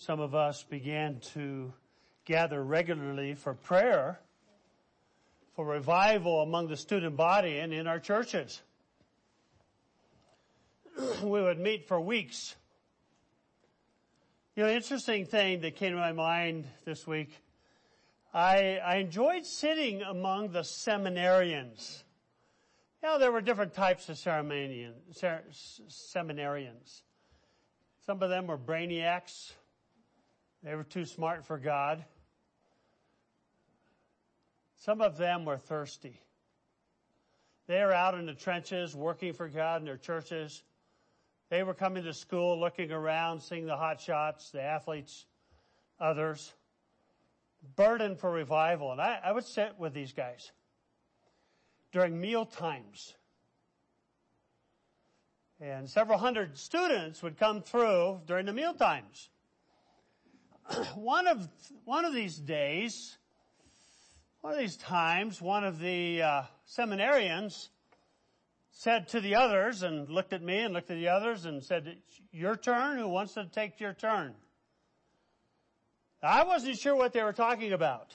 some of us began to gather regularly for prayer, for revival among the student body and in our churches. We would meet for weeks. You know, interesting thing that came to my mind this week, I enjoyed sitting among the seminarians. You know, there were different types of seminarians. Some of them were brainiacs. They were too smart for God. Some of them were thirsty. They were out in the trenches working for God in their churches. They were coming to school, looking around, seeing the hot shots, the athletes, others. Burdened for revival. And I would sit with these guys during meal times. And several hundred students would come through during the meal times. One of these days, one of these times, one of the seminarians said to the others and looked at me and looked at the others and said, "Your turn? Who wants to take your turn?" I wasn't sure what they were talking about.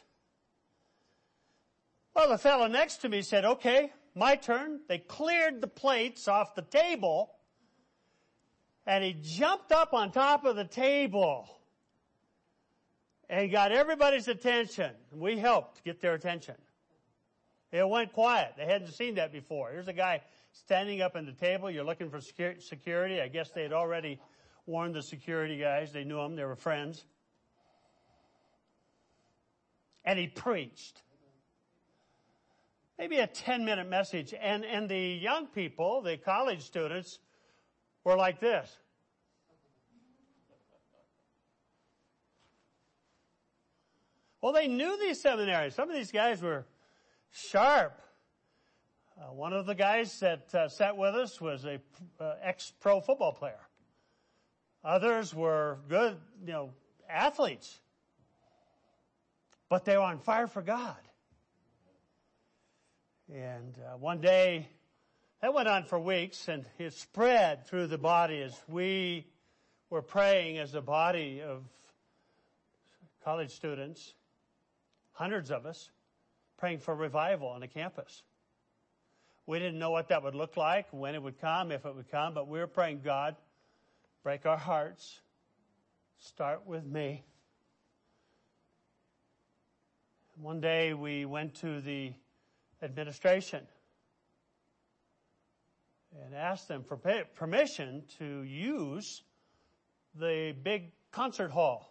Well, the fellow next to me said, "Okay, my turn." They cleared the plates off the table, and he jumped up on top of the table and got everybody's attention. We helped get their attention. It went quiet. They hadn't seen that before. Here's a guy standing up on the table. You're looking for security. I guess they had already warned the security guys. They knew him. They were friends. And he preached. Maybe a 10-minute message. And the young people, the college students, were like this. Well, they knew these seminaries. Some of these guys were sharp. One of the guys that sat with us was a ex-pro football player. Others were good, athletes. But they were on fire for God. And one day, that went on for weeks, and it spread through the body as we were praying as a body of college students, hundreds of us, praying for revival on the campus. We didn't know what that would look like, when it would come, if it would come, but we were praying, "God, break our hearts. Start with me." One day we went to the administration and asked them for permission to use the big concert hall.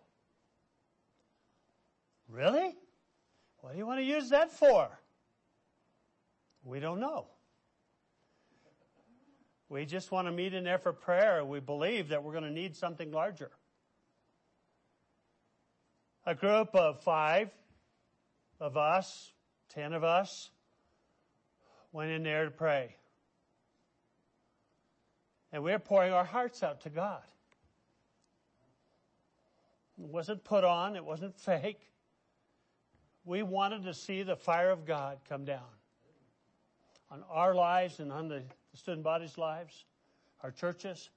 "Really? What do you want to use that for?" "We don't know. We just want to meet in there for prayer. We believe that we're going to need something larger." A group of 5 of us, 10 of us, went in there to pray. And we were pouring our hearts out to God. It wasn't put on. It wasn't fake. We wanted to see the fire of God come down on our lives and on the student body's lives, our churches.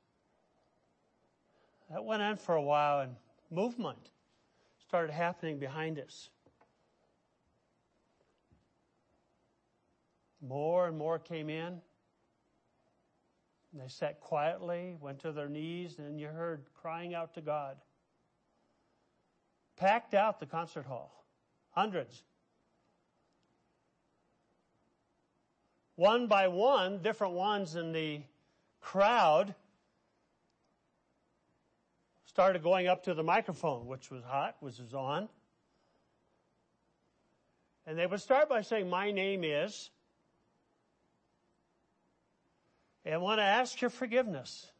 That went on for a while, and movement started happening behind us. More and more came in. And they sat quietly, went to their knees, and you heard crying out to God. Packed out the concert hall. Hundreds. One by one, different ones in the crowd started going up to the microphone, which was hot, which was on. And they would start by saying, "My name is," and I want to ask your forgiveness.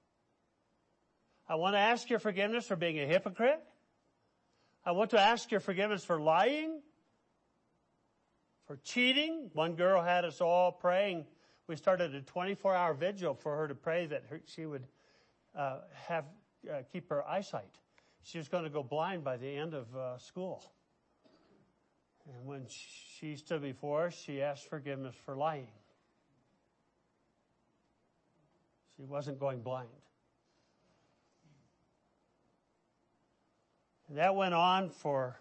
I want to ask your forgiveness for being a hypocrite. I want to ask your forgiveness for lying, for cheating. One girl had us all praying. We started a 24-hour vigil for her to pray that she would keep her eyesight. She was going to go blind by the end of school. And when she stood before us, she asked forgiveness for lying. She wasn't going blind. And that went on for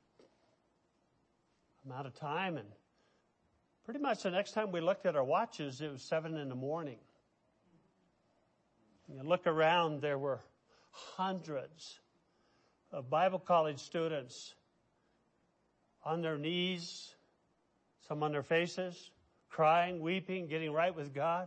amount of time, and pretty much the next time we looked at our watches, it was 7 a.m. You look around, there were hundreds of Bible college students on their knees, some on their faces, crying, weeping, getting right with God.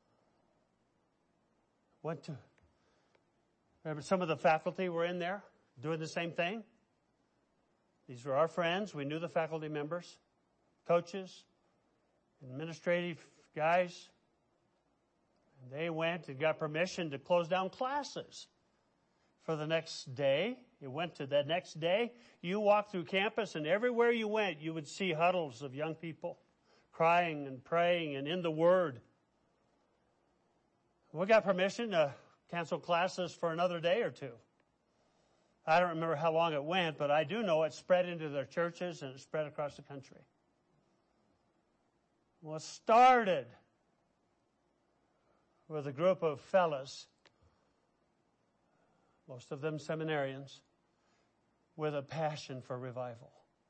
Remember some of the faculty were in there doing the same thing. These were our friends. We knew the faculty members, coaches, administrative guys. And they went and got permission to close down classes for the next day. It went to that next day. You walked through campus, and everywhere you went, you would see huddles of young people crying and praying and in the Word. We got permission to cancel classes for another day or two. I don't remember how long it went, but I do know it spread into their churches and it spread across the country. Well, it started with a group of fellas, most of them seminarians, with a passion for revival.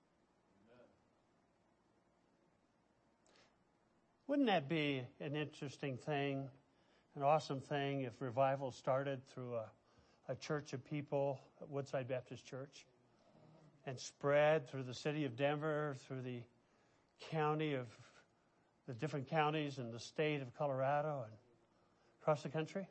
Wouldn't that be an interesting thing, an awesome thing if revival started through a church of people at Woodside Baptist Church and spread through the city of Denver, through the different counties in the state of Colorado and across the country?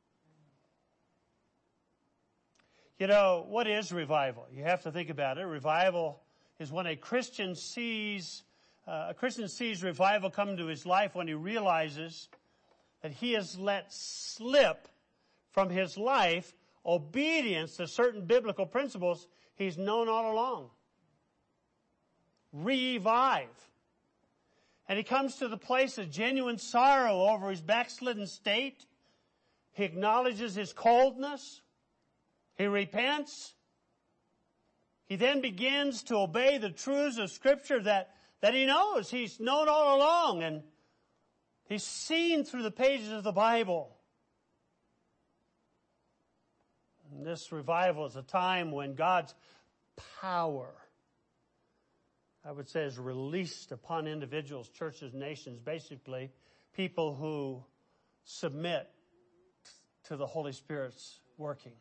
You know, what is revival? You have to think about it. Revival is when a Christian sees revival come into his life when he realizes that he has let slip from his life obedience to certain biblical principles he's known all along. Revive. And he comes to the place of genuine sorrow over his backslidden state. He acknowledges his coldness. He repents. He then begins to obey the truths of Scripture that he knows. He's known all along, and he's seen through the pages of the Bible. And this revival is a time when God's power, I would say, is released upon individuals, churches, nations, basically people who submit to the Holy Spirit's working.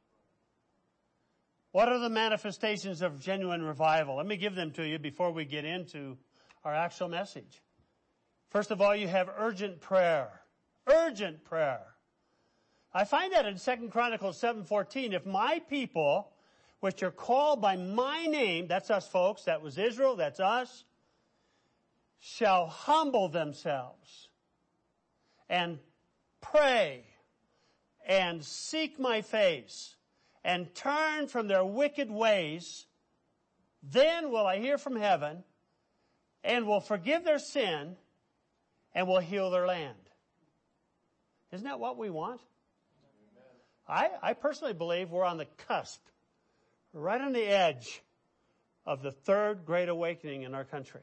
What are the manifestations of genuine revival? Let me give them to you before we get into our actual message. First of all, you have urgent prayer. Urgent prayer. I find that in 2 Chronicles 7:14. If my people, which are called by my name, that's us folks, that was Israel, that's us, shall humble themselves and pray and seek my face and turn from their wicked ways, then will I hear from heaven and will forgive their sin and will heal their land. Isn't that what we want? I personally believe we're on the cusp, right on the edge of the third great awakening in our country.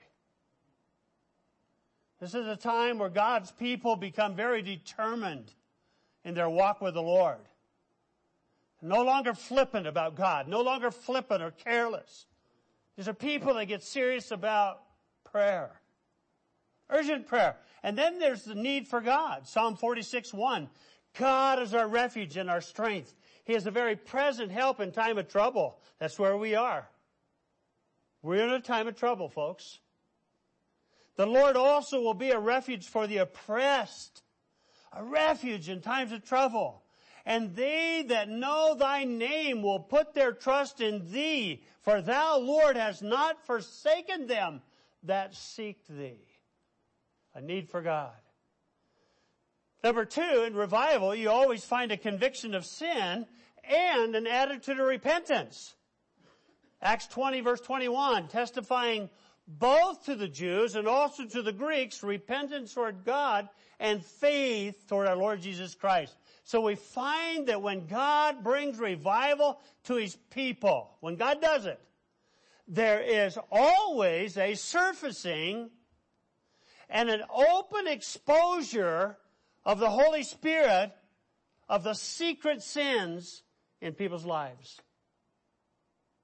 This is a time where God's people become very determined in their walk with the Lord. No longer flippant about God, no longer flippant or careless. These are people that get serious about prayer. Urgent prayer. And then there's the need for God. Psalm 46:1. God is our refuge and our strength. He is a very present help in time of trouble. That's where we are. We're in a time of trouble, folks. The Lord also will be a refuge for the oppressed, a refuge in times of trouble. And they that know thy name will put their trust in thee, for thou, Lord, hast not forsaken them that seek thee. A need for God. Number 2, in revival, you always find a conviction of sin and an attitude of repentance. Acts 20, verse 21, testifying both to the Jews and also to the Greeks, repentance toward God and faith toward our Lord Jesus Christ. So we find that when God brings revival to His people, when God does it, there is always a surfacing and an open exposure of the Holy Spirit of the secret sins in people's lives.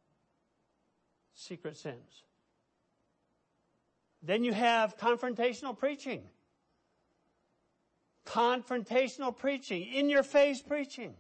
secret sins. Then you have confrontational preaching. Confrontational preaching, in-your-face preaching.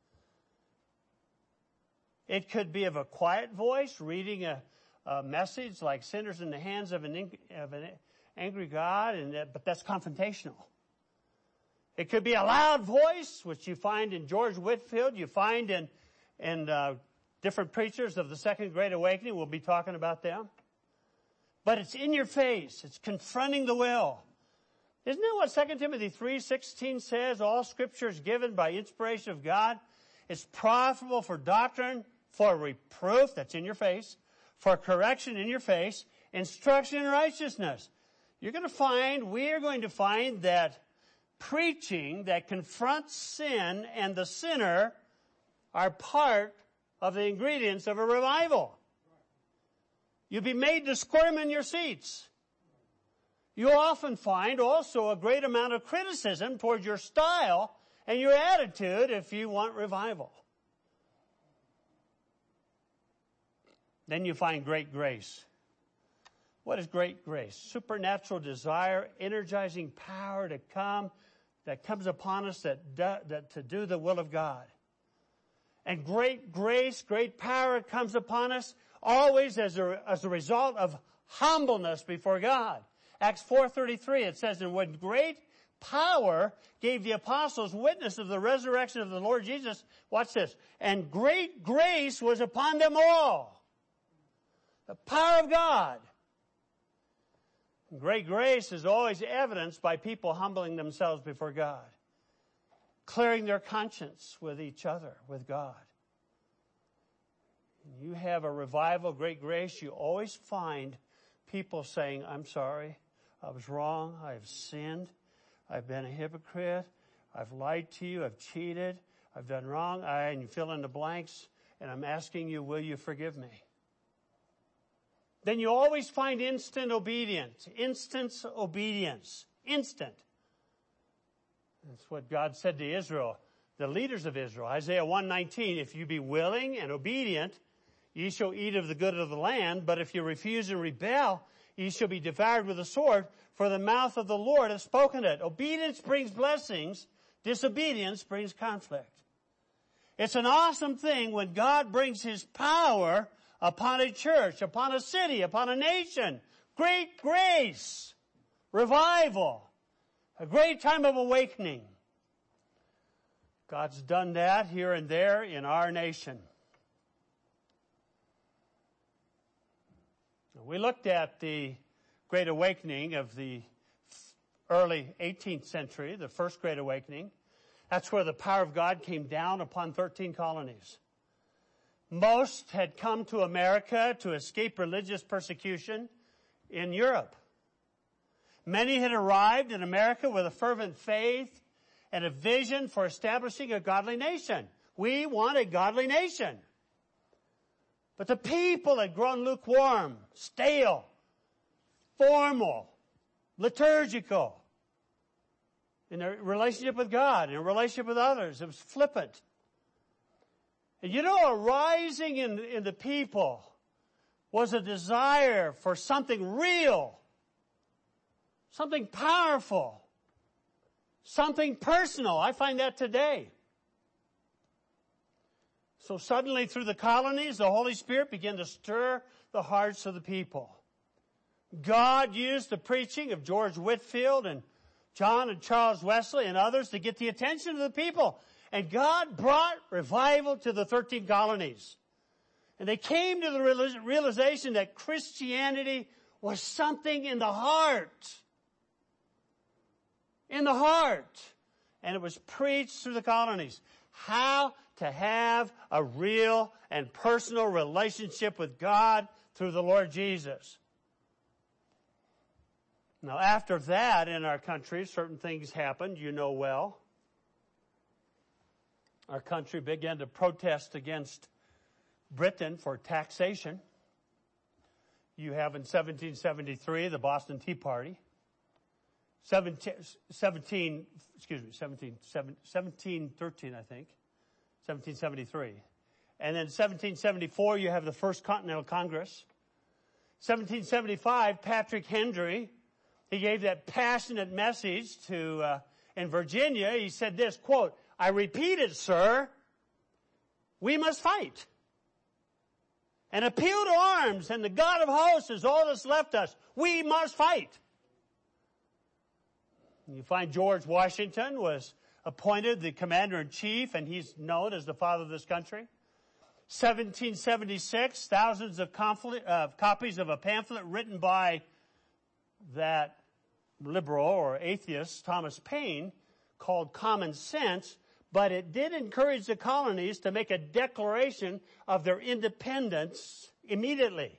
It could be of a quiet voice, reading a message like sinners in the hands of an angry God, but that's confrontational. It could be a loud voice, which you find in George Whitefield, you find in different preachers of the Second Great Awakening. We'll be talking about them. But it's in your face. It's confronting the will. Isn't that what 2 Timothy 3:16 says? All Scripture is given by inspiration of God. It's profitable for doctrine, for reproof, that's in your face, for correction in your face, instruction in righteousness. We are going to find that preaching that confronts sin and the sinner are part of the ingredients of a revival. You'll be made to squirm in your seats. You'll often find also a great amount of criticism towards your style and your attitude if you want revival. Then you find great grace. What is great grace? Supernatural desire, energizing power that comes upon us that to do the will of God. And great grace, great power comes upon us always as a result of humbleness before God. Acts 4:33, it says, and when great power gave the apostles witness of the resurrection of the Lord Jesus, watch this, and great grace was upon them all. The power of God. Great grace is always evidenced by people humbling themselves before God, clearing their conscience with each other, with God. You have a revival, great grace, you always find people saying, I'm sorry, I was wrong, I have sinned, I've been a hypocrite, I've lied to you, I've cheated, I've done wrong, and you fill in the blanks, and I'm asking you, will you forgive me? Then you always find instant obedience. Instant obedience. Instant. That's what God said to Israel, the leaders of Israel. Isaiah 1:19, if you be willing and obedient, ye shall eat of the good of the land, but if you refuse and rebel, ye shall be devoured with the sword, for the mouth of the Lord hath spoken it. Obedience brings blessings. Disobedience brings conflict. It's an awesome thing when God brings His power upon a church, upon a city, upon a nation. Great grace, revival, a great time of awakening. God's done that here and there in our nation. We looked at the Great Awakening of the early 18th century, the First Great Awakening. That's where the power of God came down upon 13 colonies. Most had come to America to escape religious persecution in Europe. Many had arrived in America with a fervent faith and a vision for establishing a godly nation. We want a godly nation. But the people had grown lukewarm, stale, formal, liturgical in their relationship with God, in a relationship with others. It was flippant. And arising in the people was a desire for something real, something powerful, something personal. I find that today. So suddenly through the colonies, the Holy Spirit began to stir the hearts of the people. God used the preaching of George Whitefield and John and Charles Wesley and others to get the attention of the people. And God brought revival to the 13 colonies. And they came to the realization that Christianity was something in the heart. In the heart. And it was preached through the colonies. How to have a real and personal relationship with God through the Lord Jesus. Now, after that in our country, certain things happened, you know well. Our country began to protest against Britain for taxation. You have in 1773 the Boston Tea Party. 1713, I think. 1773. And then 1774 you have the First Continental Congress. 1775, Patrick Henry, he gave that passionate message to in Virginia. He said this, quote, "I repeat it, sir, we must fight and appeal to arms, and the God of hosts is all that's left us. We must fight." You find George Washington was appointed the commander-in-chief, and he's known as the father of this country. 1776, thousands of copies of a pamphlet written by that liberal or atheist Thomas Paine called Common Sense, but it did encourage the colonies to make a declaration of their independence immediately.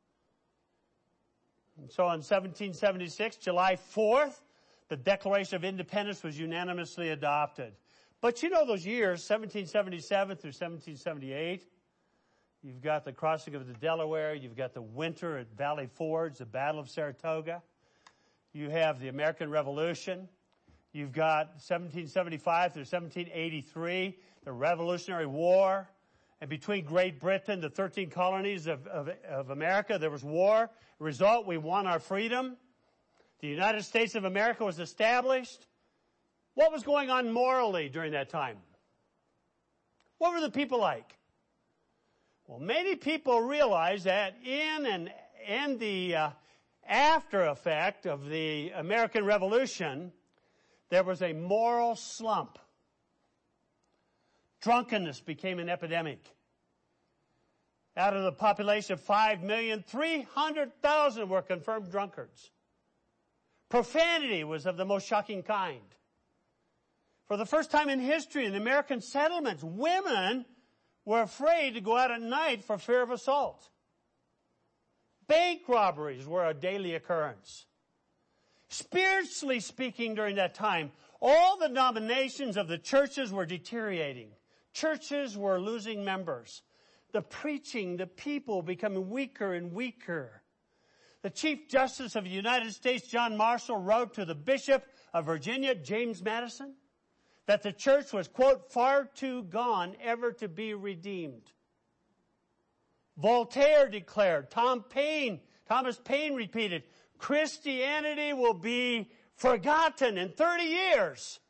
And so in 1776, July 4th, the Declaration of Independence was unanimously adopted. But you know those years, 1777 through 1778, you've got the crossing of the Delaware, you've got the winter at Valley Forge, the Battle of Saratoga, you have the American Revolution, you've got 1775 through 1783, the Revolutionary War, and between Great Britain, the 13 colonies of America, there was war. As a result, we won our freedom. The United States of America was established. What was going on morally during that time? What were the people like? Well, many people realized that in the after effect of the American Revolution, there was a moral slump. Drunkenness became an epidemic. Out of the population of 5,300,000 were confirmed drunkards. Profanity was of the most shocking kind. For the first time in history in the American settlements, women were afraid to go out at night for fear of assault. Bank robberies were a daily occurrence. Spiritually speaking, during that time, all the denominations of the churches were deteriorating. Churches were losing members. The preaching, the people becoming weaker and weaker. The Chief Justice of the United States, John Marshall, wrote to the Bishop of Virginia, James Madison, that the church was, quote, "far too gone ever to be redeemed." Voltaire declared, Thomas Paine repeated, "Christianity will be forgotten in 30 years.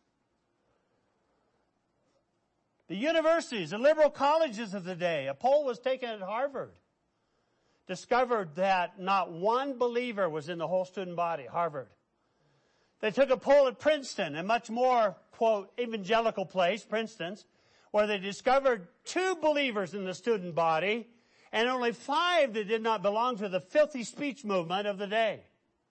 The universities, the liberal colleges of the day, a poll was taken at Harvard, discovered that not one believer was in the whole student body, Harvard. They took a poll at Princeton, a much more, quote, evangelical place, Princeton's, where they discovered 2 believers in the student body and only 5 that did not belong to the filthy speech movement of the day.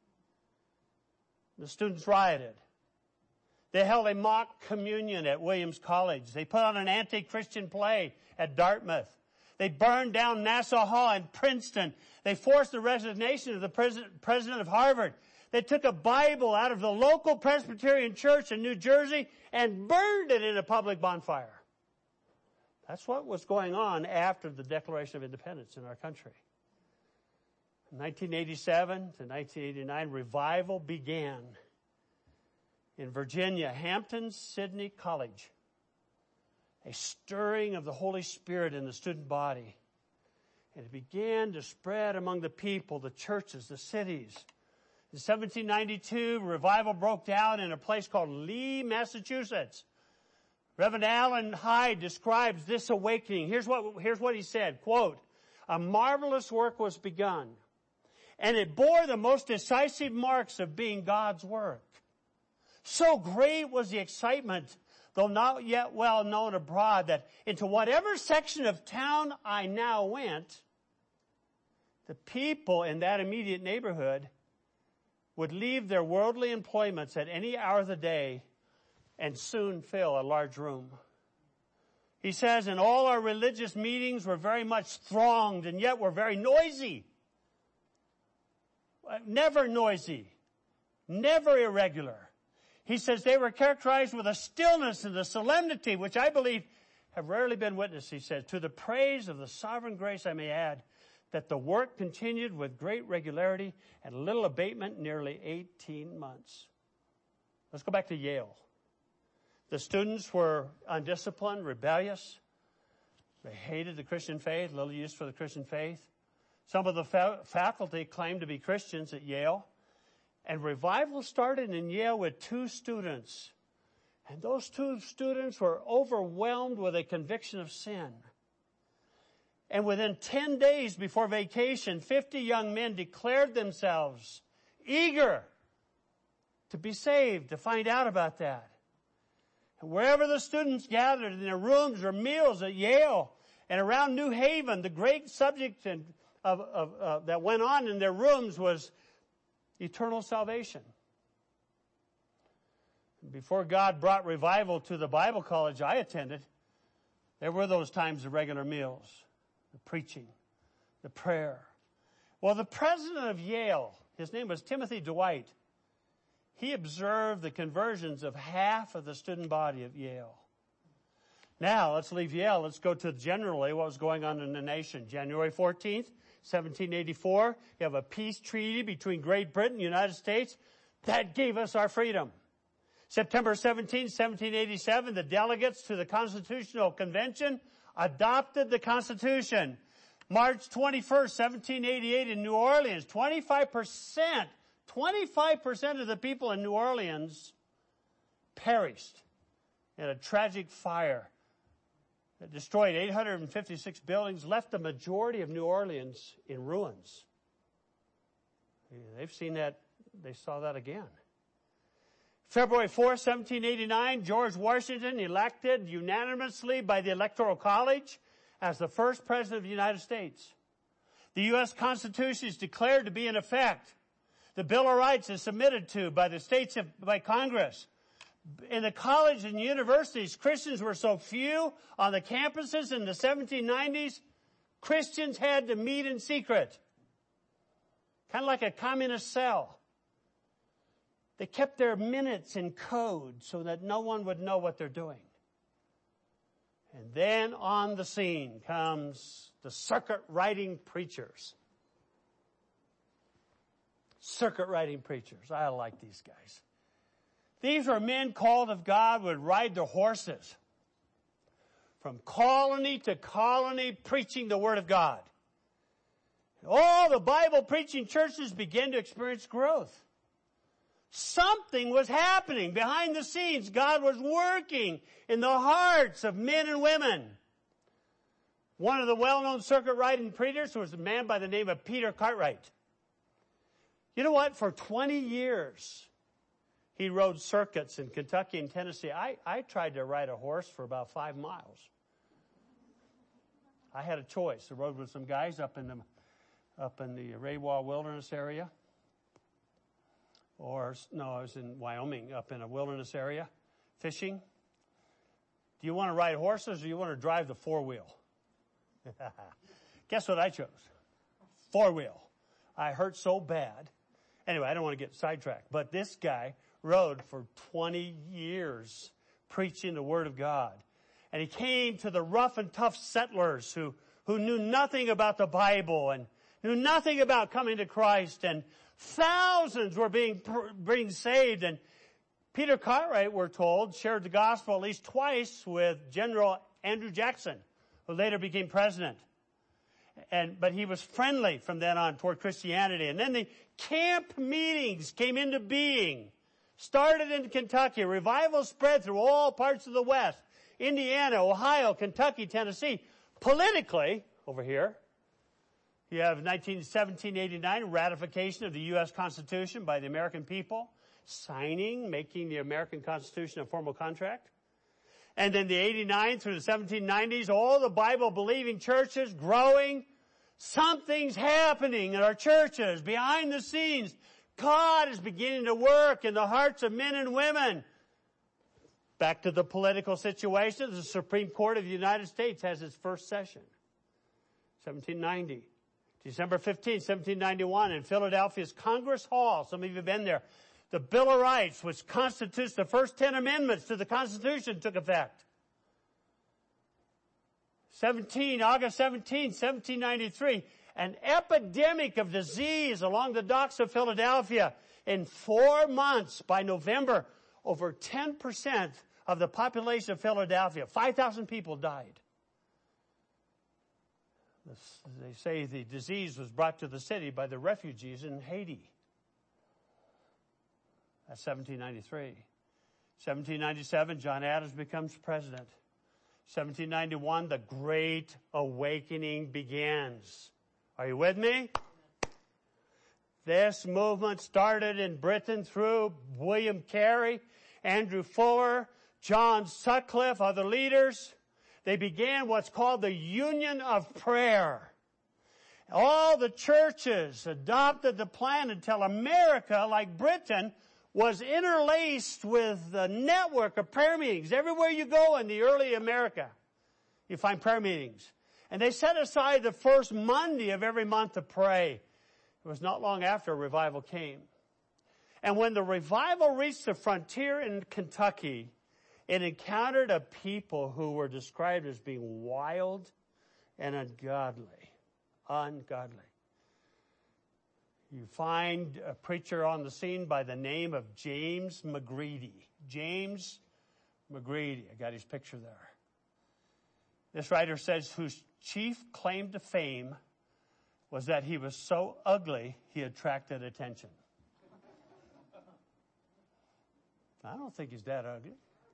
The students rioted. They held a mock communion at Williams College. They put on an anti-Christian play at Dartmouth. They burned down Nassau Hall in Princeton. They forced the resignation of the president of Harvard. They took a Bible out of the local Presbyterian church in New Jersey and burned it in a public bonfire. That's what was going on after the Declaration of Independence in our country. In 1987 to 1989, revival began in Virginia, Hampton Sydney College. A stirring of the Holy Spirit in the student body. And it began to spread among the people, the churches, the cities. In 1792, revival broke out in a place called Lee, Massachusetts. Reverend Allen Hyde describes this awakening. Here's what he said, quote, "A marvelous work was begun, and it bore the most decisive marks of being God's work. So great was the excitement, though not yet well known abroad, that into whatever section of town I now went, the people in that immediate neighborhood would leave their worldly employments at any hour of the day and soon fill a large room." He says, "And all our religious meetings were very much thronged and yet were very noisy. Never noisy, never irregular." He says they were characterized with a stillness and a solemnity which I believe have rarely been witnessed. He says, "To the praise of the sovereign grace I may add that the work continued with great regularity and little abatement nearly 18 months." Let's go back to Yale. The students were undisciplined, rebellious. They hated the Christian faith, little use for the Christian faith. Some of the faculty claimed to be Christians at Yale. And revival started in Yale with 2 students. And those 2 students were overwhelmed with a conviction of sin. And within 10 days before vacation, 50 young men declared themselves eager to be saved, to find out about that. And wherever the students gathered in their rooms or meals at Yale and around New Haven, the great subject that went on in their rooms was eternal salvation. Before God brought revival to the Bible college I attended, there were those times of regular meals, the preaching, the prayer. Well, the president of Yale, his name was Timothy Dwight, he observed the conversions of half of the student body at Yale. Now, let's leave Yale. Let's go to generally what was going on in the nation. January 14th, 1784, you have a peace treaty between Great Britain and the United States. That gave us our freedom. September 17, 1787, the delegates to the Constitutional Convention adopted the Constitution. March 21st, 1788 in New Orleans, 25% of the people in New Orleans perished in a tragic fire that destroyed 856 buildings, left the majority of New Orleans in ruins. They've seen that, they saw that again. February 4th, 1789, George Washington elected unanimously by the Electoral College as the first president of the United States. The U.S. Constitution is declared to be in effect. The Bill of Rights is submitted to by the states by Congress. In the colleges and universities, Christians were so few on the campuses in the 1790s, Christians had to meet in secret. Kind of like a communist cell. They kept their minutes in code so that no one would know what they're doing. And then on the scene comes the circuit riding preachers. Circuit riding preachers. I like these guys. These were men called of God, would ride their horses from colony to colony preaching the Word of God. All the Bible preaching churches began to experience growth. Something was happening behind the scenes. God was working in the hearts of men and women. One of the well-known circuit riding preachers was a man by the name of Peter Cartwright. You know what? For 20 years, he rode circuits in Kentucky and Tennessee. I tried to ride a horse for about 5 miles. I had a choice. I rode with some guys up in the Rawa Wilderness area. I was in Wyoming, up in a wilderness area, fishing. Do you want to ride horses or do you want to drive the 4-wheel? Guess what I chose? 4-wheel. I hurt so bad. Anyway, I don't want to get sidetracked. But this guy rode for 20 years preaching the Word of God. And he came to the rough and tough settlers who knew nothing about the Bible and knew nothing about coming to Christ. And thousands were being saved. And Peter Cartwright, we're told, shared the gospel at least twice with General Andrew Jackson, who later became president. But he was friendly from then on toward Christianity. And then the camp meetings came into being. Started in Kentucky. Revival spread through all parts of the West. Indiana, Ohio, Kentucky, Tennessee. Politically, over here, you have 1789 ratification of the U.S. Constitution by the American people. Signing, making the American Constitution a formal contract. And then the 89 through the 1790s, all the Bible-believing churches growing. Something's happening in our churches behind the scenes. God is beginning to work in the hearts of men and women. Back to the political situation, the Supreme Court of the United States has its first session. 1790. December 15, 1791, in Philadelphia's Congress Hall. Some of you have been there. The Bill of Rights, which constitutes the first 10 amendments to the Constitution, took effect. August 17, 1793, an epidemic of disease along the docks of Philadelphia. In 4 months, by November, over 10% of the population of Philadelphia, 5,000 people died. They say the disease was brought to the city by the refugees in Haiti. That's 1793. 1797, John Adams becomes president. 1791, the Great Awakening begins. Are you with me? This movement started in Britain through William Carey, Andrew Fuller, John Sutcliffe, other leaders. They began what's called the Union of Prayer. All the churches adopted the plan until America, like Britain, was interlaced with the network of prayer meetings. Everywhere you go in the early America, you find prayer meetings. And they set aside the first Monday of every month to pray. It was not long after revival came. And when the revival reached the frontier in Kentucky, it encountered a people who were described as being wild and ungodly. Ungodly. You find a preacher on the scene by the name of James McGready. James McGready. I got his picture there. This writer says whose chief claim to fame was that he was so ugly he attracted attention. I don't think he's that ugly.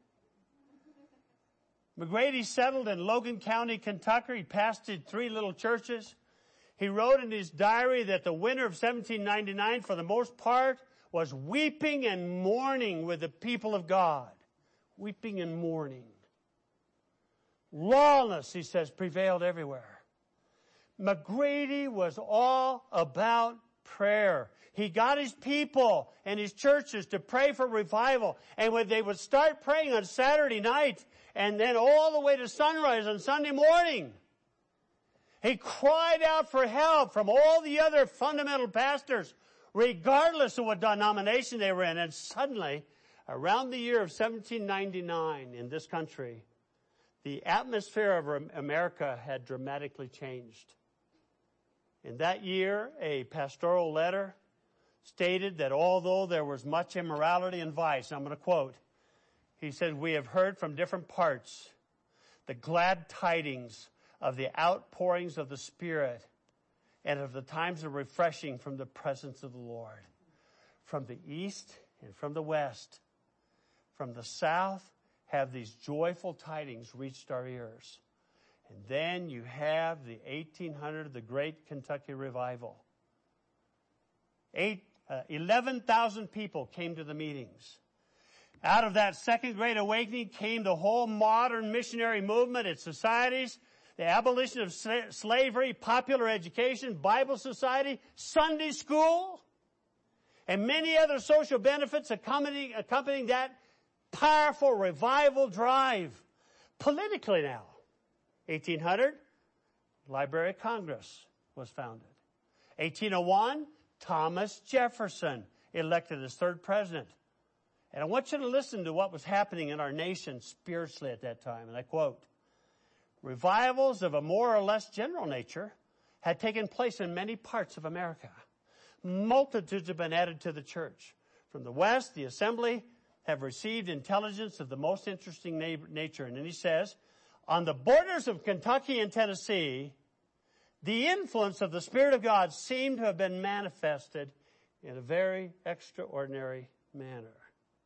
McGrady settled in Logan County, Kentucky. He pastored 3 little churches. He wrote in his diary that the winter of 1799, for the most part, was weeping and mourning with the people of God. Weeping and mourning. Lawlessness, he says, prevailed everywhere. McGrady was all about prayer. He got his people and his churches to pray for revival. And when they would start praying on Saturday night and then all the way to sunrise on Sunday morning, he cried out for help from all the other fundamental pastors, regardless of what denomination they were in. And suddenly, around the year of 1799 in this country, the atmosphere of America had dramatically changed. In that year, a pastoral letter stated that although there was much immorality and vice, I'm going to quote, he said, "We have heard from different parts the glad tidings of the outpourings of the Spirit and of the times of refreshing from the presence of the Lord. From the east and from the west, from the south, have these joyful tidings reached our ears." And then you have the 1800, the Great Kentucky Revival. 11,000 people came to the meetings. Out of that Second Great Awakening came the whole modern missionary movement, its societies, the abolition of slavery, popular education, Bible society, Sunday school, and many other social benefits accompanying that powerful revival drive. Politically now, 1800, Library of Congress was founded. 1801, Thomas Jefferson elected as 3rd president. And I want you to listen to what was happening in our nation spiritually at that time. And I quote, "Revivals of a more or less general nature had taken place in many parts of America. Multitudes have been added to the church. From the West, the assembly have received intelligence of the most interesting nature." And then he says, "On the borders of Kentucky and Tennessee, the influence of the Spirit of God seemed to have been manifested in a very extraordinary manner."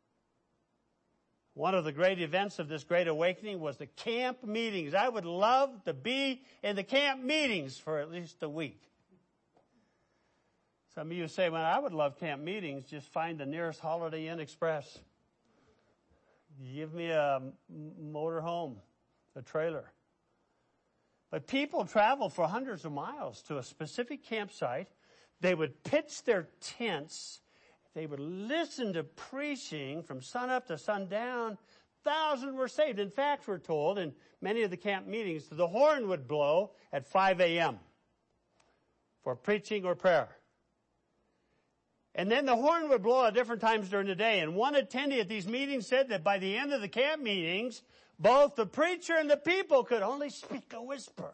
One of the great events of this Great Awakening was the camp meetings. I would love to be in the camp meetings for at least a week. Some of you say, "Well, I would love camp meetings. Just find the nearest Holiday Inn Express. Give me a motor home, a trailer." But people traveled for hundreds of miles to a specific campsite. They would pitch their tents. They would listen to preaching from sunup to sundown. Thousands were saved. In fact, we're told in many of the camp meetings, the horn would blow at 5 a.m. for preaching or prayer. And then the horn would blow at different times during the day. And one attendee at these meetings said that by the end of the camp meetings, both the preacher and the people could only speak a whisper.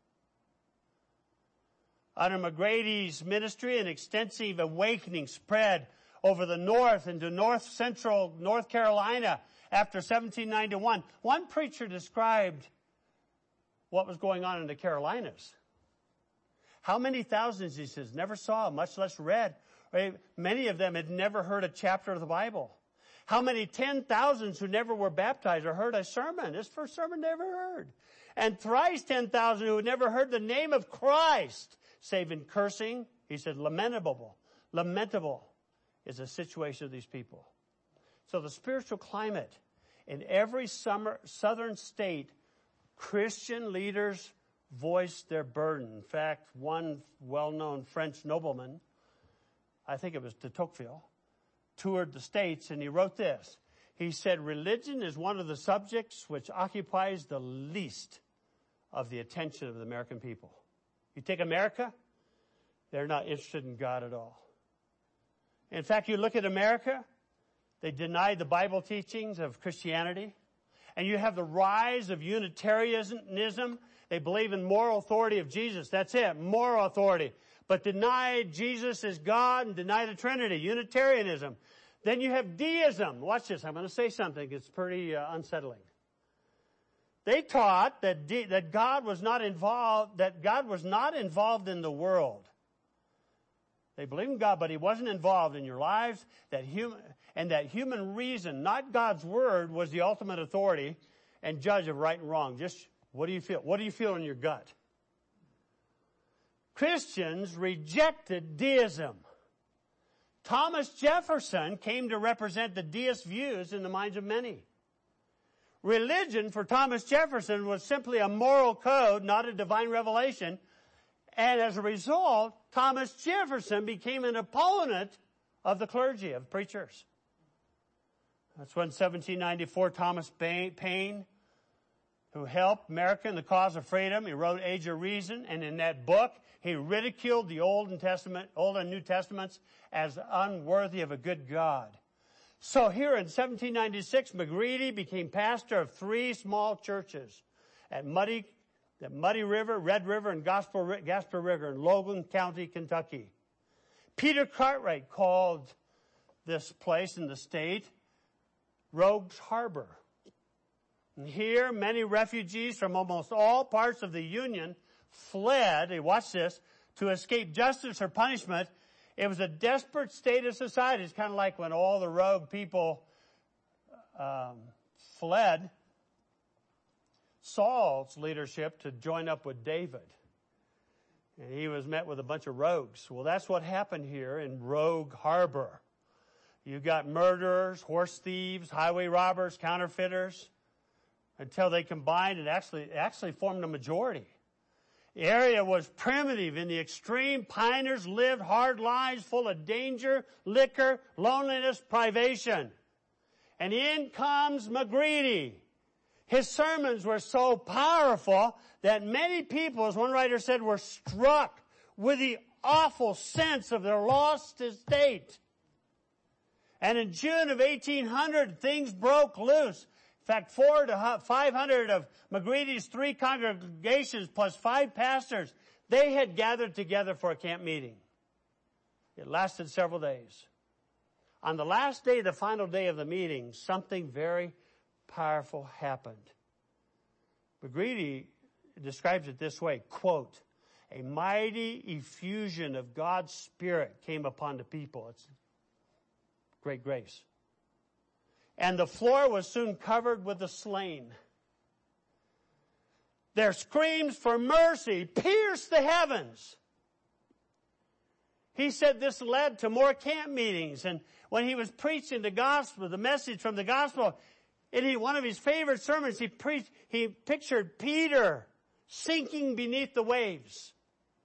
Under McGrady's ministry, an extensive awakening spread over the north into north-central North Carolina after 1791. One preacher described what was going on in the Carolinas. How many thousands, he says, never saw, much less read. Many of them had never heard a chapter of the Bible. How many 10,000s who never were baptized or heard a sermon? This first sermon never heard. And thrice 10,000 who had never heard the name of Christ, save in cursing. He said, lamentable is the situation of these people. So the spiritual climate in every southern state, Christian leaders voiced their burden. In fact, one well-known French nobleman, I think it was de Tocqueville, toured the states, and he wrote this. He said, religion is one of the subjects which occupies the least of the attention of the American people. You take America, they're not interested in God at all. In fact, you look at America, they deny the Bible teachings of Christianity. And you have the rise of Unitarianism. They believe in moral authority of Jesus. That's it, moral authority. But deny Jesus as God and deny the Trinity, Unitarianism. Then you have deism. Watch this. I'm going to say something. It's pretty unsettling. They taught that God was not involved in the world. They believe in God, but He wasn't involved in your lives. That human reason, not God's word, was the ultimate authority and judge of right and wrong. Just what do you feel? What do you feel in your gut? Christians rejected deism. Thomas Jefferson came to represent the deist views in the minds of many. Religion for Thomas Jefferson was simply a moral code, not a divine revelation. And as a result, Thomas Jefferson became an opponent of the clergy, of preachers. That's when 1794, Thomas Paine, who helped America in the cause of freedom, he wrote Age of Reason, and in that book, he ridiculed the Old and New Testaments as unworthy of a good God. So here in 1796, McGready became pastor of 3 small churches at Muddy River, Red River, and Gasper River in Logan County, Kentucky. Peter Cartwright called this place in the state Rogues Harbor. And here, many refugees from almost all parts of the Union fled, watch this, to escape justice or punishment. It was a desperate state of society. It's kind of like when all the rogue people fled Saul's leadership to join up with David. And he was met with a bunch of rogues. Well, that's what happened here in Rogue Harbor. You got murderers, horse thieves, highway robbers, counterfeiters, until they combined and actually formed a majority. The area was primitive in the extreme. Pioneers lived hard lives full of danger, liquor, loneliness, privation. And in comes McGready. His sermons were so powerful that many people, as one writer said, were struck with the awful sense of their lost estate. And in June of 1800, things broke loose. In fact, 400 to 500 of McGready's 3 congregations plus 5 pastors, they had gathered together for a camp meeting. It lasted several days. On the last day, the final day of the meeting, something very powerful happened. McGready describes it this way, quote, a mighty effusion of God's Spirit came upon the people. It's great grace. And the floor was soon covered with the slain. Their screams for mercy pierced the heavens. He said this led to more camp meetings. And when he was preaching the gospel, the message from the gospel, in one of his favorite sermons, he pictured Peter sinking beneath the waves.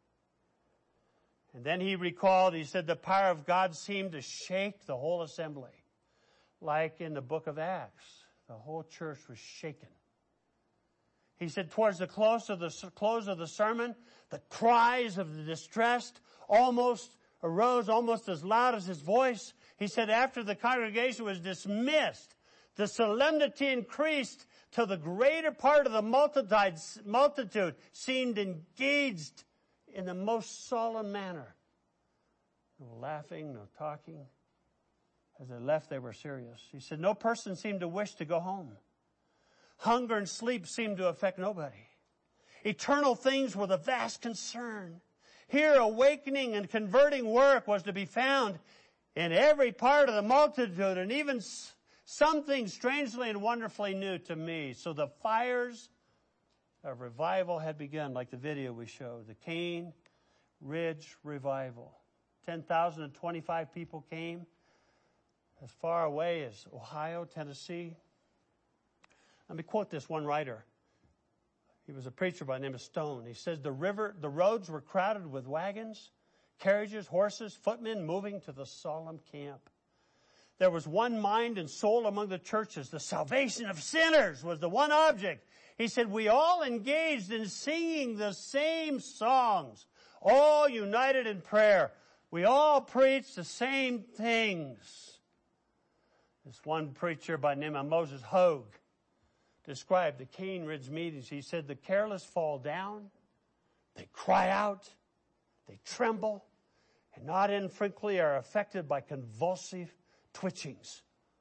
And then he said the power of God seemed to shake the whole assembly. Like in the book of Acts, the whole church was shaken. He said towards the close of the sermon, the cries of the distressed arose almost as loud as his voice. He said after the congregation was dismissed, the solemnity increased till the greater part of the multitude seemed engaged in the most solemn manner. No laughing, no talking. As they left, they were serious. He said, no person seemed to wish to go home. Hunger and sleep seemed to affect nobody. Eternal things were the vast concern. Here, awakening and converting work was to be found in every part of the multitude, and even something strangely and wonderfully new to me. So the fires of revival had begun, like the video we showed, the Cane Ridge Revival. 10,025 people came as far away as Ohio, Tennessee. Let me quote this one writer. He was a preacher by the name of Stone. He says, the roads were crowded with wagons, carriages, horses, footmen moving to the solemn camp. There was one mind and soul among the churches. The salvation of sinners was the one object. He said, we all engaged in singing the same songs, all united in prayer. We all preached the same things. This one preacher by the name of Moses Hogue described the Cane Ridge meetings. He said, the careless fall down, they cry out, they tremble, and not infrequently are affected by convulsive twitchings.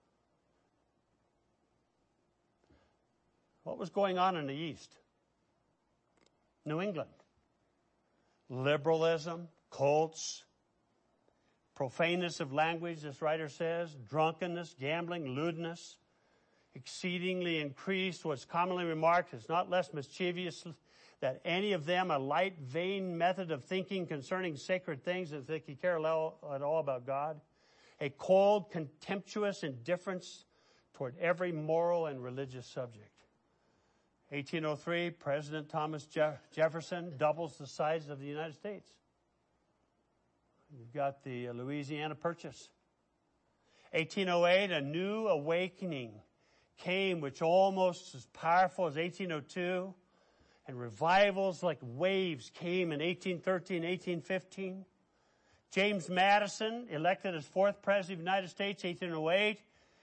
What was going on in the East? New England. Liberalism, cults, profaneness of language, this writer says, drunkenness, gambling, lewdness, exceedingly increased, what's commonly remarked is not less mischievous that any of them a light, vain method of thinking concerning sacred things as they could care at all about God. A cold, contemptuous indifference toward every moral and religious subject. 1803, President Thomas Jefferson doubles the size of the United States. You've got the Louisiana Purchase. 1808, a new awakening came, which almost as powerful as 1802. And revivals like waves came in 1813, 1815. James Madison, elected as fourth president of the United States, 1808.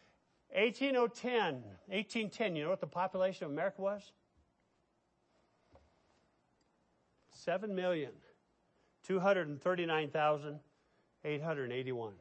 1810, you know what the population of America was? 7,239,881.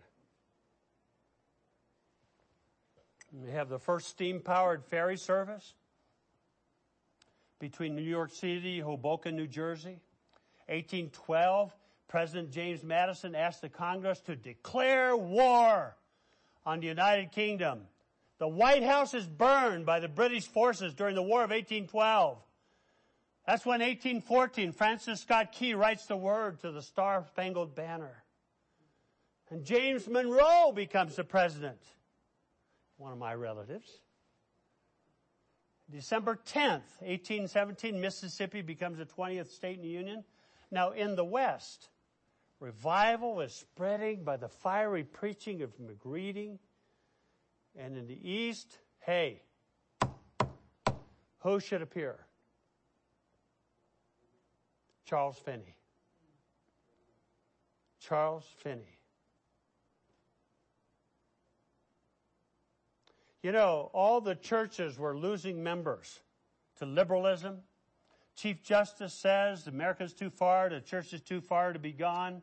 We have the first steam-powered ferry service between New York City, Hoboken, New Jersey. 1812, President James Madison asked the Congress to declare war on the United Kingdom. The White House is burned by the British forces during the War of 1812. That's when 1814, Francis Scott Key writes the word to the Star-Spangled Banner. And James Monroe becomes the president, one of my relatives. December 10th, 1817, Mississippi becomes the 20th state in the Union. Now in the West, revival is spreading by the fiery preaching of McGreedy. And in the East, hey, who should appear? Charles Finney. Charles Finney. You know, all the churches were losing members to liberalism. Chief Justice says America's too far, the church is too far to be gone.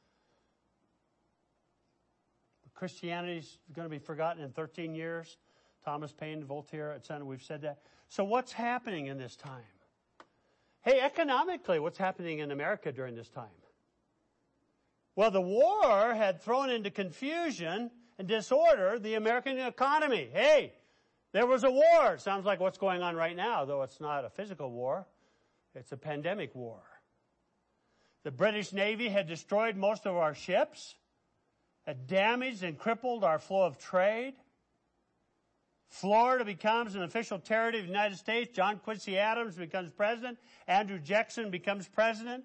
Christianity's going to be forgotten in 13 years. Thomas Paine, Voltaire, etc. We've said that. So what's happening in this time? Hey, economically, what's happening in America during this time? Well, the war had thrown into confusion and disorder the American economy. Hey, there was a war. Sounds like what's going on right now, though it's not a physical war. It's a pandemic war. The British Navy had destroyed most of our ships, had damaged and crippled our flow of trade. Florida becomes an official territory of the United States. John Quincy Adams becomes president. Andrew Jackson becomes president.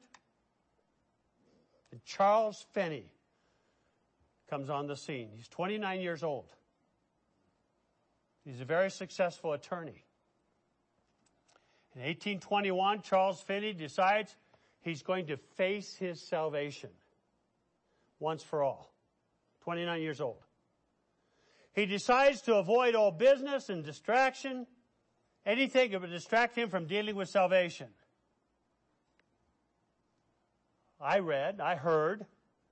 And Charles Finney comes on the scene. He's 29 years old. He's a very successful attorney. In 1821, Charles Finney decides he's going to face his salvation once for all. 29 years old. He decides to avoid all business and distraction, anything that would distract him from dealing with salvation. I heard,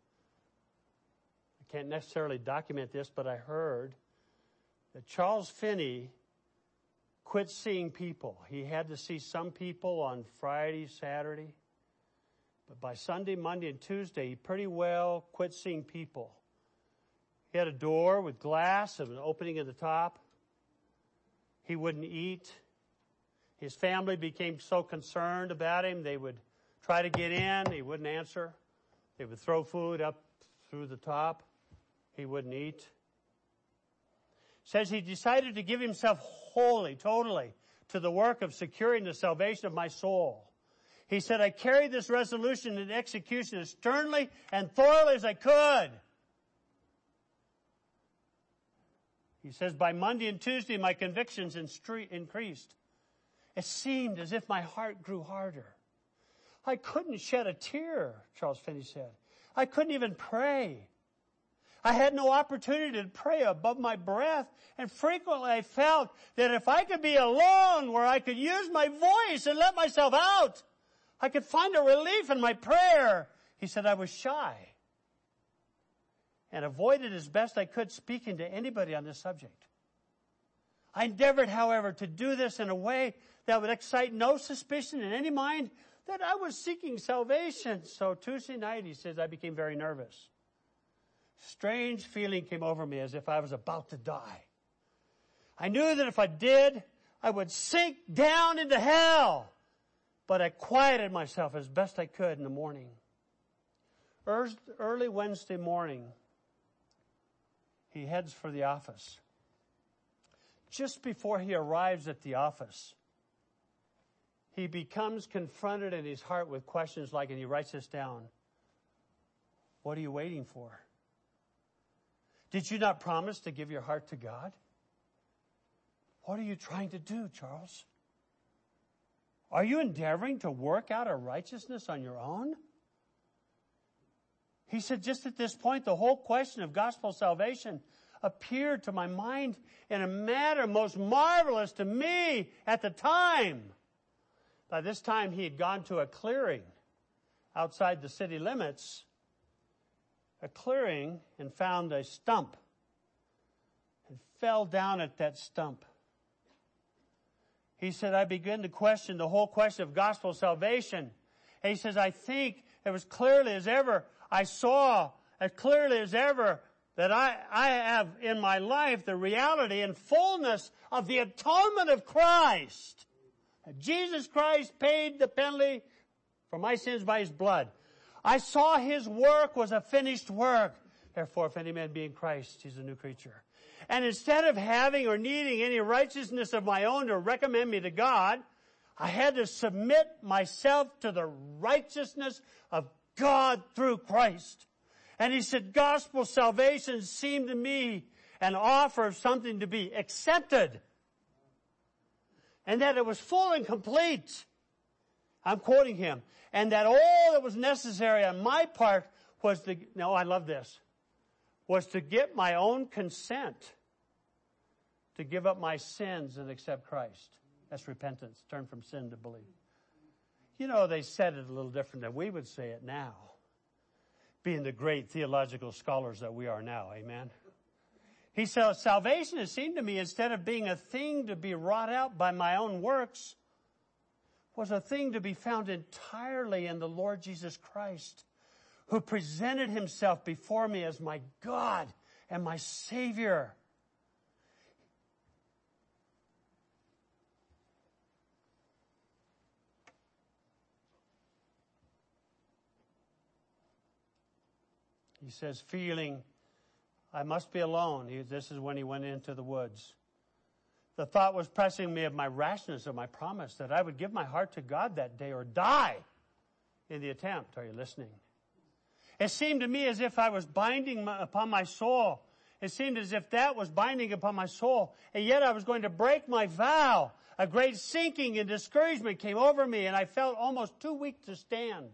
I can't necessarily document this, but I heard that Charles Finney quit seeing people. He had to see some people on Friday, Saturday, but by Sunday, Monday, and Tuesday, he pretty well quit seeing people. He had a door with glass and an opening at the top. He wouldn't eat. His family became so concerned about him, they would try to get in. He wouldn't answer. They would throw food up through the top. He wouldn't eat. Says he decided to give himself wholly, totally, to the work of securing the salvation of my soul. He said, I carried this resolution into execution as sternly and thoroughly as I could. He says, by Monday and Tuesday, my convictions increased. It seemed as if my heart grew harder. I couldn't shed a tear, Charles Finney said. I couldn't even pray. I had no opportunity to pray above my breath, and frequently I felt that if I could be alone where I could use my voice and let myself out, I could find a relief in my prayer. He said I was shy and avoided as best I could speaking to anybody on this subject. I endeavored, however, to do this in a way that would excite no suspicion in any mind that I was seeking salvation. So Tuesday night, he says, I became very nervous. Strange feeling came over me as if I was about to die. I knew that if I did, I would sink down into hell. But I quieted myself as best I could in the morning. Early Wednesday morning, he heads for the office. Just before he arrives at the office, he becomes confronted in his heart with questions like, and he writes this down, what are you waiting for? Did you not promise to give your heart to God? What are you trying to do, Charles? Are you endeavoring to work out a righteousness on your own? He said, just at this point, the whole question of gospel salvation appeared to my mind in a manner most marvelous to me at the time. By this time, he had gone to a clearing outside the city limits, and found a stump and fell down at that stump. He said, I began to question the whole question of gospel salvation. And he says, I think it was clearly as ever, I saw as clearly as ever that I have in my life the reality and fullness of the atonement of Christ. Jesus Christ paid the penalty for my sins by his blood. I saw his work was a finished work. Therefore, if any man be in Christ, he's a new creature. And instead of having or needing any righteousness of my own to recommend me to God, I had to submit myself to the righteousness of God through Christ. And he said, gospel salvation seemed to me an offer of something to be accepted. And that it was full and complete. I'm quoting him. And that all that was necessary on my part was to, no, I love this, was to get my own consent to give up my sins and accept Christ. That's repentance. Turn from sin to believe. You know, they said it a little different than we would say it now, being the great theological scholars that we are now. Amen. He said, salvation, it seemed to me, instead of being a thing to be wrought out by my own works, was a thing to be found entirely in the Lord Jesus Christ, who presented himself before me as my God and my Savior. He says, feeling I must be alone. This is when he went into the woods. The thought was pressing me of my rashness of my promise that I would give my heart to God that day or die in the attempt. Are you listening? It seemed to me as if I was binding upon my soul. It seemed as if that was binding upon my soul. And yet I was going to break my vow. A great sinking and discouragement came over me, and I felt almost too weak to stand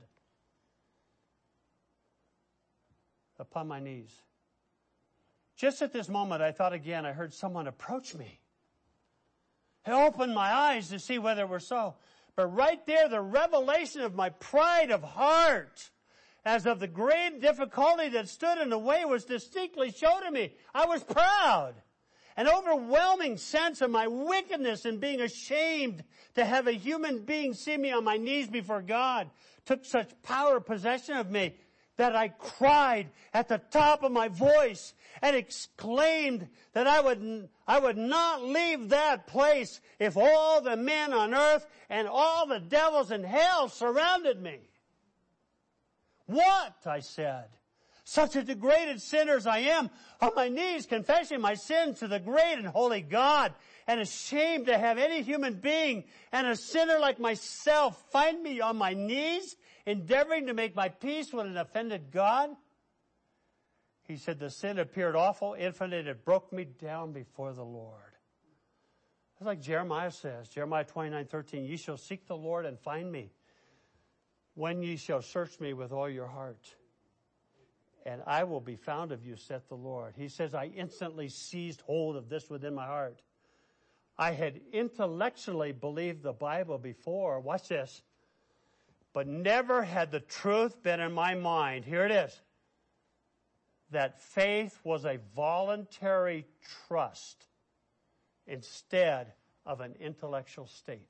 upon my knees. Just at this moment, I thought again, I heard someone approach me. I opened my eyes to see whether it were so. But right there, the revelation of my pride of heart, as of the great difficulty that stood in the way, was distinctly shown to me. I was proud. An overwhelming sense of my wickedness and being ashamed to have a human being see me on my knees before God took such power possession of me that I cried at the top of my voice and exclaimed that I would not leave that place if all the men on earth and all the devils in hell surrounded me. What? I said. Such a degraded sinner as I am, on my knees confessing my sins to the great and holy God, and ashamed to have any human being and a sinner like myself find me on my knees, endeavoring to make my peace with an offended God? He said, the sin appeared awful, infinite, it broke me down before the Lord. It's like Jeremiah says, Jeremiah 29:13, ye shall seek the Lord and find me, when ye shall search me with all your heart. And I will be found of you, saith the Lord. He says, I instantly seized hold of this within my heart. I had intellectually believed the Bible before. Watch this. But never had the truth been in my mind. Here it is. That faith was a voluntary trust instead of an intellectual state.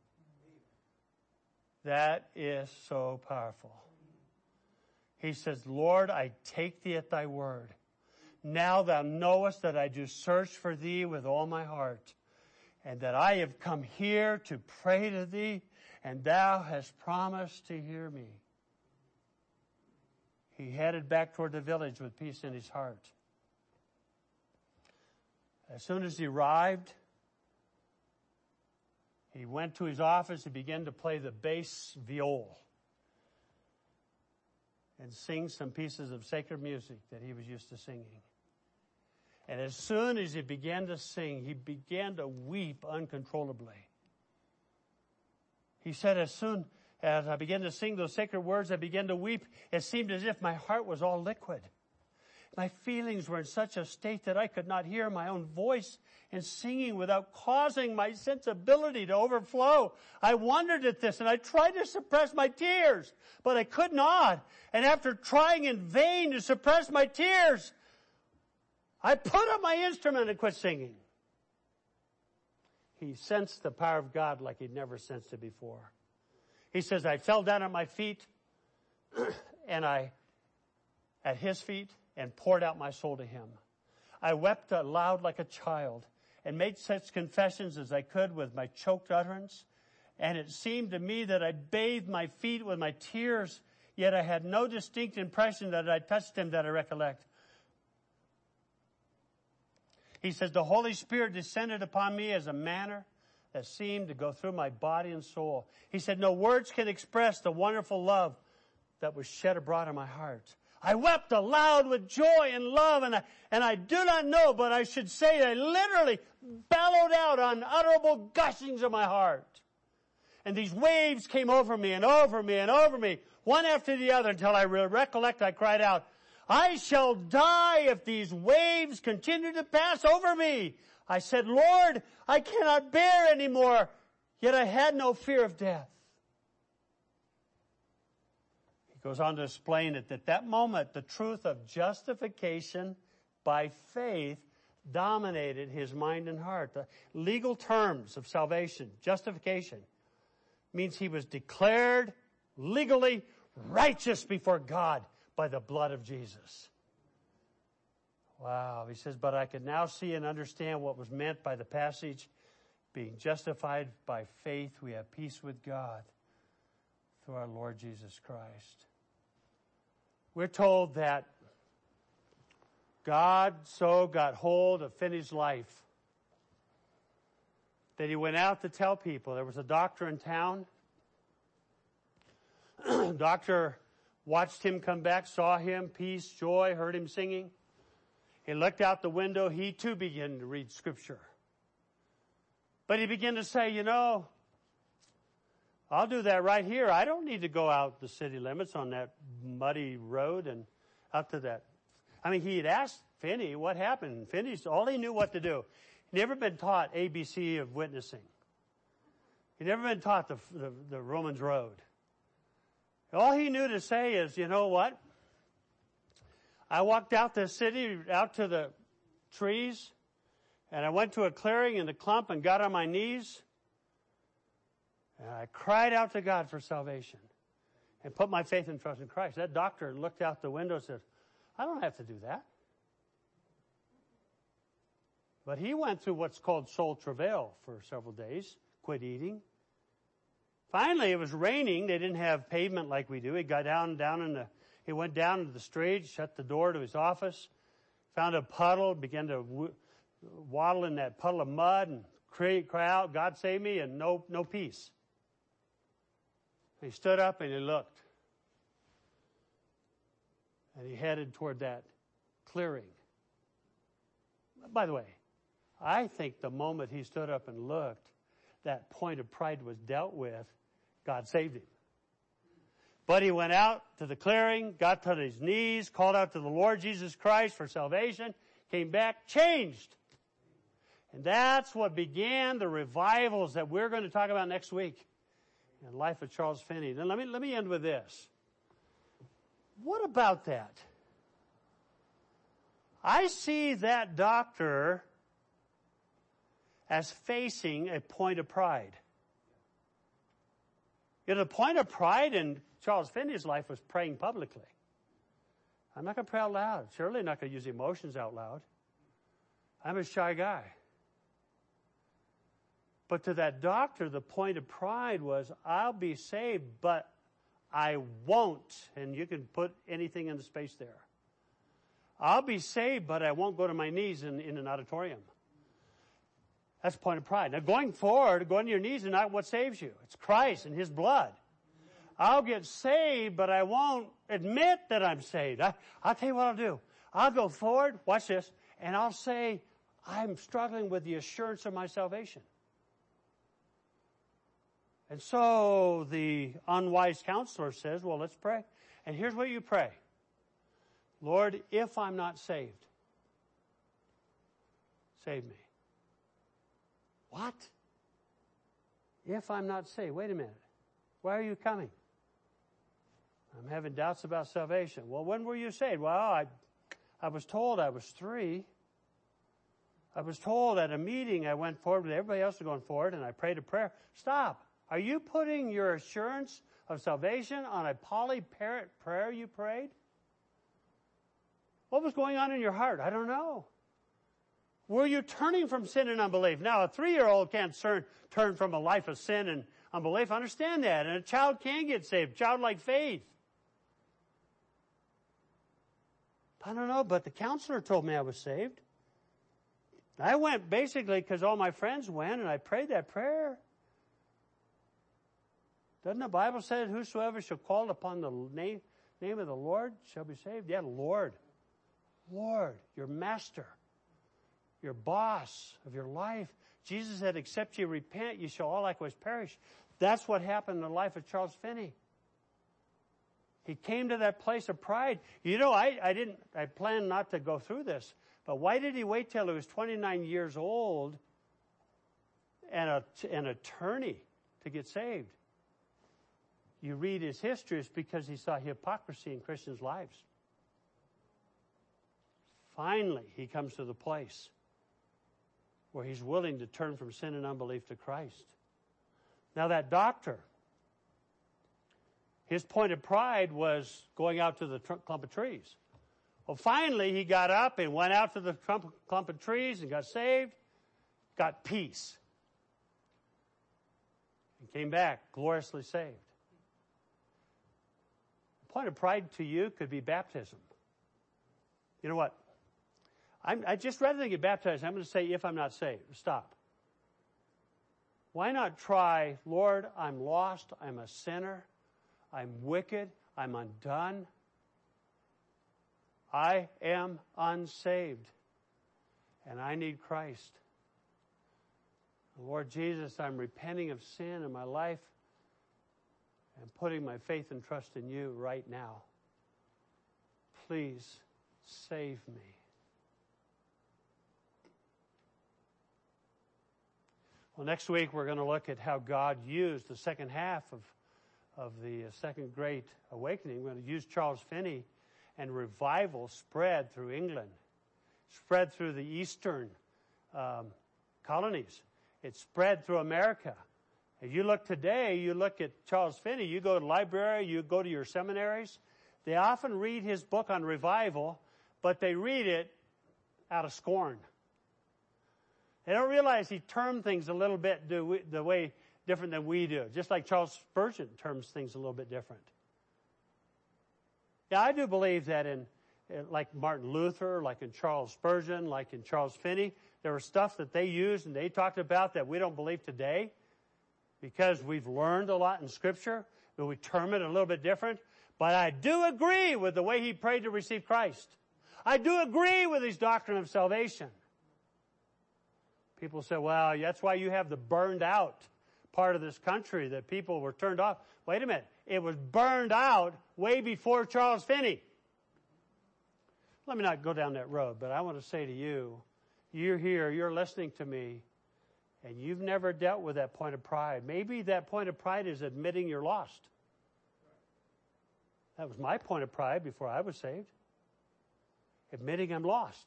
That is so powerful. He says, Lord, I take thee at thy word. Now thou knowest that I do search for thee with all my heart, and that I have come here to pray to thee, and thou hast promised to hear me. He headed back toward the village with peace in his heart. As soon as he arrived, he went to his office and began to play the bass viol and sing some pieces of sacred music that he was used to singing. And as soon as he began to sing, he began to weep uncontrollably. He said, as soon as I began to sing those sacred words, I began to weep. It seemed as if my heart was all liquid. My feelings were in such a state that I could not hear my own voice in singing without causing my sensibility to overflow. I wondered at this, and I tried to suppress my tears, but I could not. And after trying in vain to suppress my tears, I put up my instrument and quit singing. He sensed the power of God like he'd never sensed it before. He says, I fell down at my feet, and at his feet, and poured out my soul to him. I wept aloud like a child, and made such confessions as I could with my choked utterance. And it seemed to me that I bathed my feet with my tears, yet I had no distinct impression that I touched him that I recollect. He says, the Holy Spirit descended upon me as a manner that seemed to go through my body and soul. He said, no words can express the wonderful love that was shed abroad in my heart. I wept aloud with joy and love, and I do not know, but I should say I literally bellowed out unutterable gushings of my heart. And these waves came over me and over me and over me, one after the other, until I recollect I cried out, I shall die if these waves continue to pass over me. I said, Lord, I cannot bear any more. Yet I had no fear of death. He goes on to explain it, that at that moment, the truth of justification by faith dominated his mind and heart. The legal terms of salvation, justification, means he was declared legally righteous before God by the blood of Jesus. Wow. He says, but I can now see and understand what was meant by the passage, being justified by faith, we have peace with God through our Lord Jesus Christ. We're told that God so got hold of Finney's life that he went out to tell people. There was a doctor in town. Doctor watched him come back, saw him, peace, joy, heard him singing. He looked out the window. He too began to read Scripture. But he began to say, I'll do that right here. I don't need to go out the city limits on that muddy road and up to that. He had asked Finney what happened. Finney's all he knew what to do. He'd never been taught ABC of witnessing. He'd never been taught the Romans road. All he knew to say is, you know what? I walked out the city, out to the trees, And I went to a clearing in the clump and got on my knees. And I cried out to God for salvation and put my faith and trust in Christ. That doctor looked out the window and said, I don't have to do that. But he went through what's called soul travail for several days, quit eating. Finally, it was raining. They didn't have pavement like we do. He got he went down into the street, shut the door to his office, found a puddle, began to waddle in that puddle of mud and cry out, God save me, and no peace. He stood up and he looked. And he headed toward that clearing. By the way, I think the moment he stood up and looked, that point of pride was dealt with, God saved him. But he went out to the clearing, got to his knees, called out to the Lord Jesus Christ for salvation, came back, changed. And that's what began the revivals that we're going to talk about next week in the life of Charles Finney. Then let me end with this. What about that? I see that doctor as facing a point of pride. You know, the point of pride in Charles Finney's life was praying publicly. I'm not going to pray out loud. Surely not going to use emotions out loud. I'm a shy guy. But to that doctor, the point of pride was, I'll be saved, but I won't. And you can put anything in the space there. I'll be saved, but I won't go to my knees in an auditorium. That's the point of pride. Now, going forward, going to your knees is not what saves you. It's Christ and His blood. I'll get saved, but I won't admit that I'm saved. I'll tell you what I'll do. I'll go forward, watch this, and I'll say, I'm struggling with the assurance of my salvation. And so the unwise counselor says, well, let's pray. And here's what you pray. Lord, if I'm not saved, save me. What? If I'm not saved. Wait a minute. Why are you coming? I'm having doubts about salvation. Well, when were you saved? Well, I was told I was 3. I was told at a meeting I went forward with everybody else was going forward, and I prayed a prayer. Stop. Are you putting your assurance of salvation on a polyparrot prayer you prayed? What was going on in your heart? I don't know. Were you turning from sin and unbelief? Now, a 3-year-old can't turn from a life of sin and unbelief. I understand that. And a child can get saved. Childlike faith. I don't know, but the counselor told me I was saved. I went basically because all my friends went, and I prayed that prayer. Doesn't the Bible say that whosoever shall call upon the name of the Lord shall be saved? Yeah, Lord. Lord, your master, your boss of your life. Jesus said, except you repent, you shall all likewise perish. That's what happened in the life of Charles Finney. He came to that place of pride. You know, I planned not to go through this, but why did he wait till he was 29 years old and an attorney to get saved? You read his history, it's because he saw hypocrisy in Christians' lives. Finally, he comes to the place where he's willing to turn from sin and unbelief to Christ. Now that doctor, his point of pride was going out to the clump of trees. Well, finally, he got up and went out to the clump of trees and got saved, got peace, and came back gloriously saved. The point of pride to you could be baptism. You know what? I just rather than get baptized, I'm going to say, if I'm not saved, stop. Why not try, Lord, I'm lost, I'm a sinner, I'm wicked, I'm undone, I am unsaved, and I need Christ. Lord Jesus, I'm repenting of sin in my life and putting my faith and trust in you right now. Please save me. Well, next week we're going to look at how God used the second half of the Second Great Awakening. We're going to use Charles Finney, and revival spread through England, spread through the eastern colonies. It spread through America. If you look today, you look at Charles Finney, you go to the library, you go to your seminaries, they often read his book on revival, but they read it out of scorn. They don't realize he termed things a little bit the way different than we do, just like Charles Spurgeon terms things a little bit different. Yeah, I do believe that in like Martin Luther, like in Charles Spurgeon, like in Charles Finney, there was stuff that they used and they talked about that we don't believe today because we've learned a lot in Scripture, but we term it a little bit different. But I do agree with the way he prayed to receive Christ. I do agree with his doctrine of salvation. People say, well, that's why you have the burned out part of this country, that people were turned off. Wait a minute. It was burned out way before Charles Finney. Let me not go down that road, but I want to say to you, you're here, you're listening to me, and you've never dealt with that point of pride. Maybe that point of pride is admitting you're lost. That was my point of pride before I was saved. Admitting I'm lost.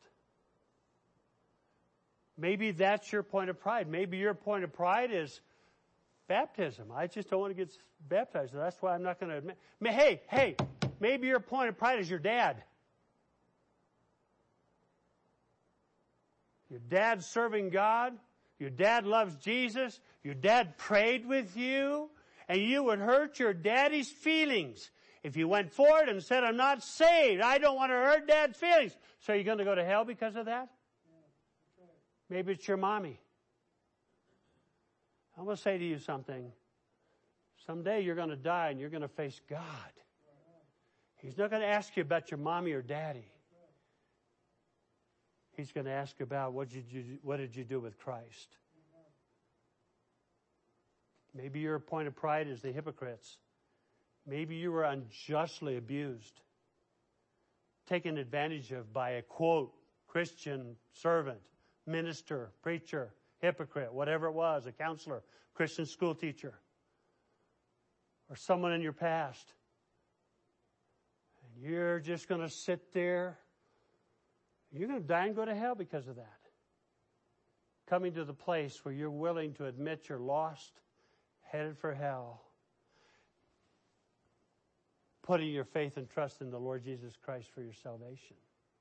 Maybe that's your point of pride. Maybe your point of pride is baptism. I just don't want to get baptized. That's why I'm not going to admit. Hey, maybe your point of pride is your dad. Your dad's serving God. Your dad loves Jesus. Your dad prayed with you. And you would hurt your daddy's feelings if you went forward and said, I'm not saved. I don't want to hurt dad's feelings. So you're going to go to hell because of that? Maybe it's your mommy. I'm going to say to you something. Someday you're going to die and you're going to face God. He's not going to ask you about your mommy or daddy. He's going to ask you about what did you do with Christ. Maybe your point of pride is the hypocrites. Maybe you were unjustly abused, taken advantage of by a, quote, Christian servant, minister, preacher, hypocrite, whatever it was, a counselor, Christian school teacher, or someone in your past. And you're just going to sit there. You're going to die and go to hell because of that. Coming to the place where you're willing to admit you're lost, headed for hell, putting your faith and trust in the Lord Jesus Christ for your salvation.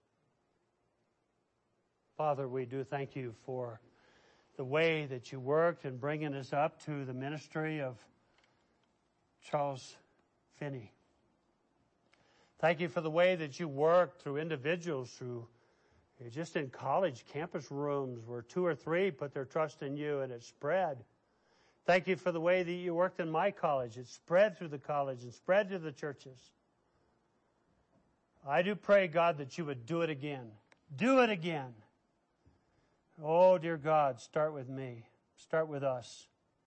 Father, we do thank you for the way that you worked in bringing us up to the ministry of Charles Finney. Thank you for the way that you worked through individuals who, just in college campus rooms where 2 or 3 put their trust in you and it spread. Thank you for the way that you worked in my college. It spread through the college and spread to the churches. I do pray, God, that you would do it again. Do it again. Oh, dear God, start with me. Start with us.